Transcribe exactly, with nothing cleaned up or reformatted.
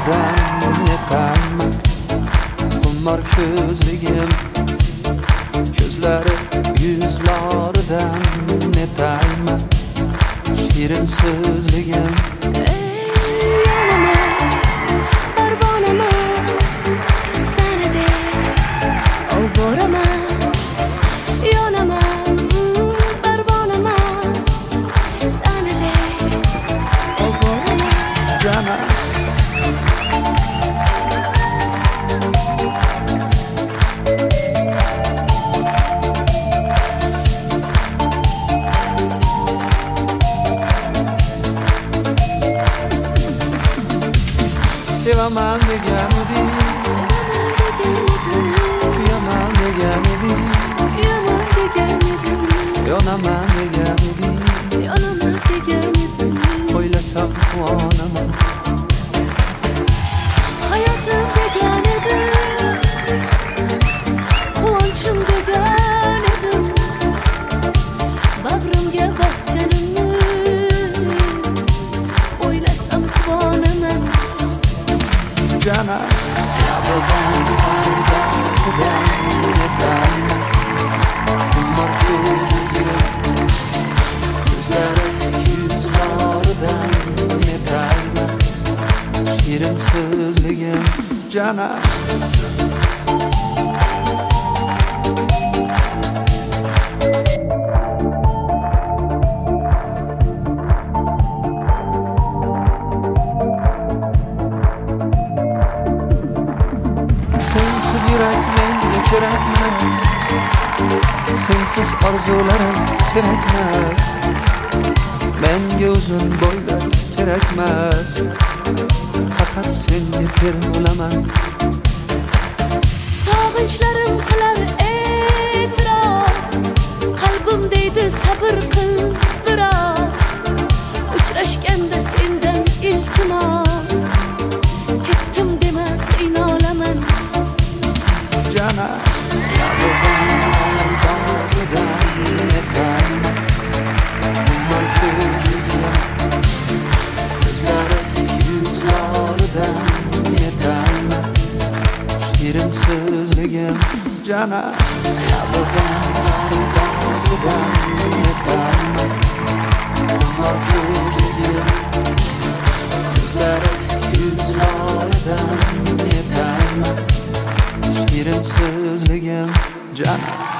yuzlaridan netayman. Xumor ko'zligim, ko'zlari yuzlaridan netayman. Shirin so'zligim, sevaman degan eding, kuyaman degan eding, yonaman degan eding, o'ylasam quvonaman. Hayotim degan edim, quvonchim degan edim, bag'rimga bosganimni o'ylasam quvonaman. Jana yabidan pardasidan netayman. Xumor ko'zligim, ko'zlari yuzlaridan netayman. Shirin so'zligim, jana sensiz yurak menga kerakmas, sensiz orzularim kerakmas, menga uzun bo'ylar kerakmas, faqat senga termulaman. Sog'inchlarim qilar e'tiroz, qalbim deydi sabr qil biroz, uchrashganda sendan iltimos, ketdim dema qiynalaman. Jana yabidan pardasidan netayman. Xumor ko'zligim, ko'zlari yuzlaridan netayman. Shirin so'zligim, jana yabidan pardasidan netayman. Xumor ko'zligim, ko'zlari yuzlaridan netayman. Shirin so'zligim, jana